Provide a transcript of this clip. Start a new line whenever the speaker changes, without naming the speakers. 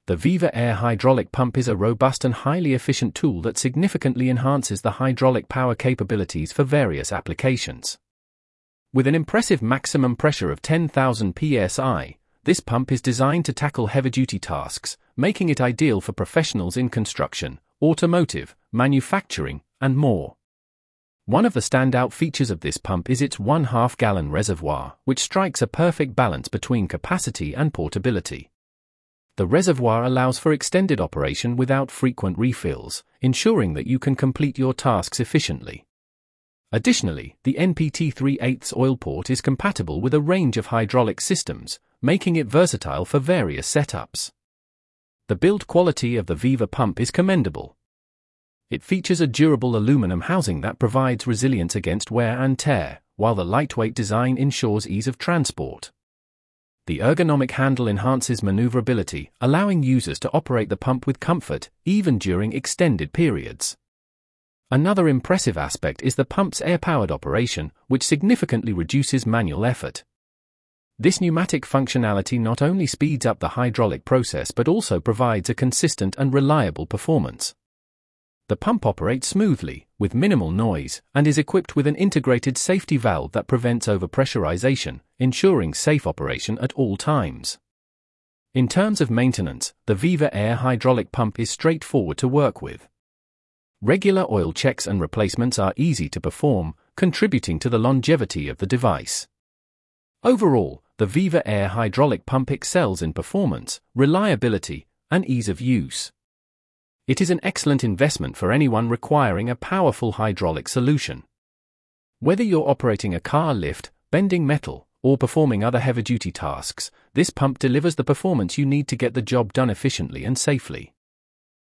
The Viva Air hydraulic pump is a robust and highly efficient tool that significantly enhances the hydraulic power capabilities for various applications. With an impressive maximum pressure of 10,000 psi, this pump is designed to tackle heavy-duty tasks, making it ideal for professionals in construction, automotive, manufacturing, and more. One of the standout features of this pump is its 1/2 gallon reservoir, which strikes a perfect balance between capacity and portability. The reservoir allows for extended operation without frequent refills, ensuring that you can complete your tasks efficiently. Additionally, the NPT 3/8 oil port is compatible with a range of hydraulic systems, making it versatile for various setups. The build quality of the Viva pump is commendable. It features a durable aluminum housing that provides resilience against wear and tear, while the lightweight design ensures ease of transport. The ergonomic handle enhances maneuverability, allowing users to operate the pump with comfort, even during extended periods. Another impressive aspect is the pump's air-powered operation, which significantly reduces manual effort. This pneumatic functionality not only speeds up the hydraulic process but also provides a consistent and reliable performance. The pump operates smoothly, with minimal noise, and is equipped with an integrated safety valve that prevents overpressurization, ensuring safe operation at all times. In terms of maintenance, the Viva Air hydraulic pump is straightforward to work with. Regular oil checks and replacements are easy to perform, contributing to the longevity of the device. Overall, the Viva Air hydraulic pump excels in performance, reliability, and ease of use. It is an excellent investment for anyone requiring a powerful hydraulic solution. Whether you're operating a car lift, bending metal, or performing other heavy-duty tasks, this pump delivers the performance you need to get the job done efficiently and safely.